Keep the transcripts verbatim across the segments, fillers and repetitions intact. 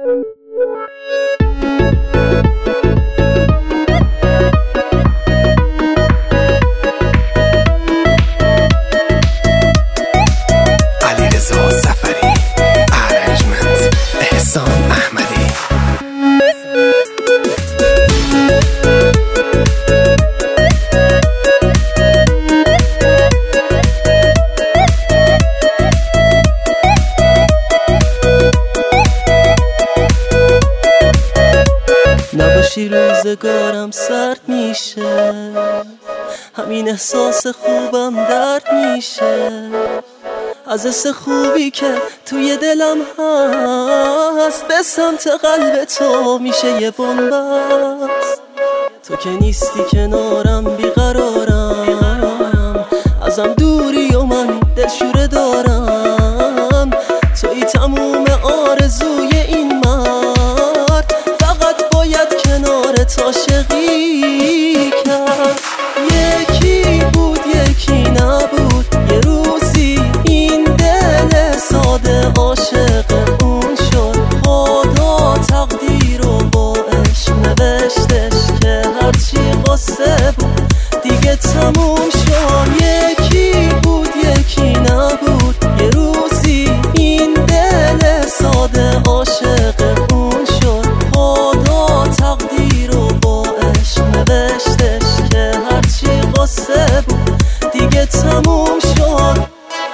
نباشی روزگارم سرد میشه، همین احساس خوبم درد میشه، از حس خوبی که توی دلم هست به سمت قلب تو میشه یه بنبست. تو که نیستی کنارم بیقرارم، ازم دوری و من دلشوره دارم، توی تموم آرزوی این مرد، فقط باید کنارت عاشقی کرد. یکی بود یکی نبود، یه روزی این دل ساده عاشق اون شد، خدا تقدیر رو با عشق نوشتش که هرچی قصه بود دیگه تموم شد. یکی بود یکی نبود، یه روزی این دل ساده عاشق اون شد، خدا تقدیر رو با عشق نوشتش که هرچی قصه بود دیگه تموم شد.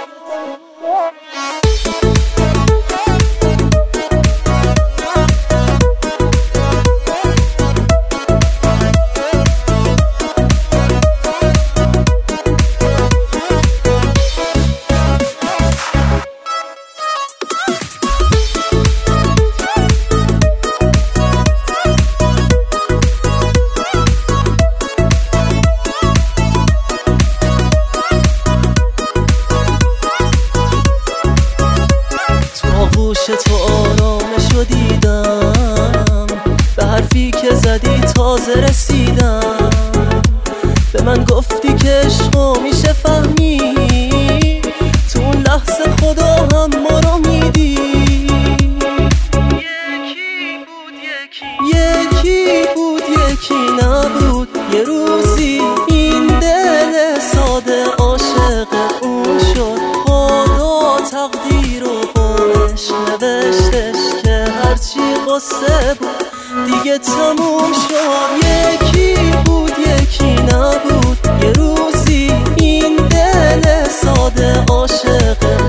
تو آرامشو دیدم، به حرفی که زدی تازه رسیدم، به من گفتی که عشقو میشه فهمی، تو اون لحظه خدا هم ما رو میدی. یکی بود یکی نبود، یه روزی این دل ساده عاشق اون شد، خدا تقدیر رو نوشتش که هرچی قصه بود دیگه تموم شد. یکی بود یکی نبود، یه روزی این دل ساده عاشق